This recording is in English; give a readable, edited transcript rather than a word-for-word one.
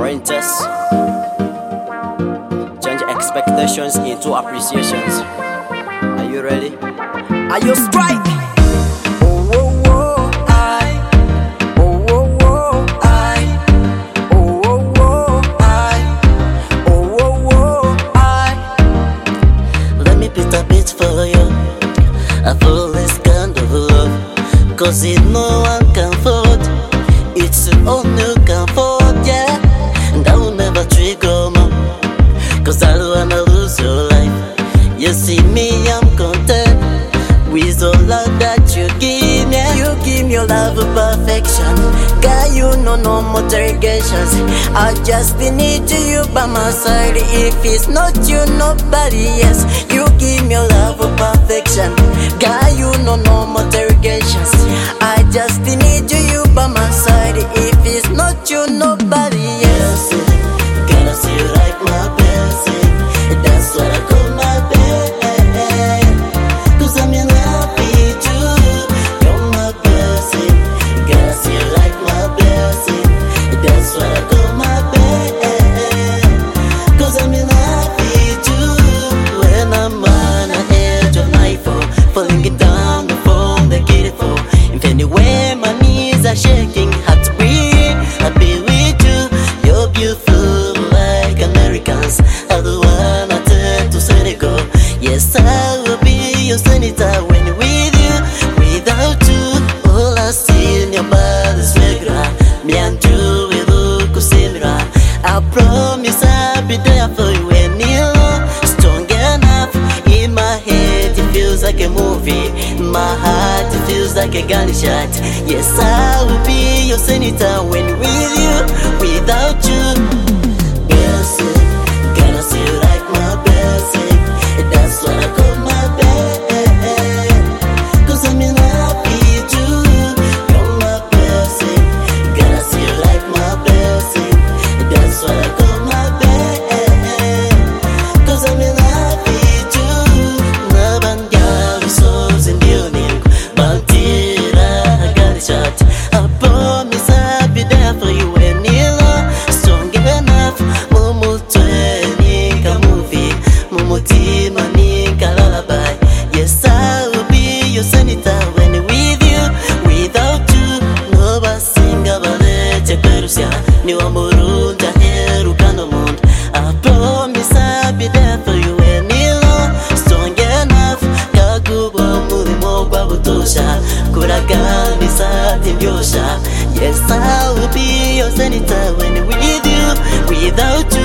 Orienters. Change expectations into appreciations. Are you ready? Are you strike? Oh, oh, oh, I. Oh, oh, oh, I. Oh, oh, oh, I. Oh, oh, oh, I. Let me beat a beat for you. I feel this kind of love, 'cause it no one can afford. It's all you can afford, yeah. And I will never trigger more, 'cause I don't wanna lose your life. You see me, I'm content with all love that you give me. You give me your love of perfection. God, you know no more interrogations. I just need you by my side. If it's not you, nobody else. You give me your love of perfection. God, you know no more interrogations. I just need you by my side. If it's not you, nobody else. Gotta see you like my best. That's what I call my best. 'Cause I'm in love with you. You're my best. Gotta see you like my best. That's what I call my best. 'Cause I'm in love with you. When I'm on the edge of nightfall, falling it down the phone, the kitty fall. If anywhere my knees are shaking, hard to breathe, I'll be with you. You're beautiful like Americans. I don't wanna turn to Senegal. Yes, I will be your senator when with you. Without you, all I see in your body is regular. Me and you will look similar. I promise I'll be there for you when you're strong enough. In my head it feels like a movie. My heart it feels like a gunshot. Yes, I will be your senator when with you. Without you, yes, gotta see you like my best. That's what I call my best. 'Cause I'm in love with you. You're my best. Gotta see you like my best. That's what I call my best. 'Cause I'm in love with you. Nabangyaw souls in building. Bantira, I got a shot. I promise I'll be there for you when you're strong enough. Mumu training a movie. Mumutima nika lullaby. Yes, I will be your senator when with you. Without you, no basinga balete perusya. Ni wa murunda heruka no mundo. I promise I'll be there for you when you're strong enough. Kakuba mulimo gwa butosha. Kuraganisa timbyosha. Yes, I will be your senator when with you. Without you,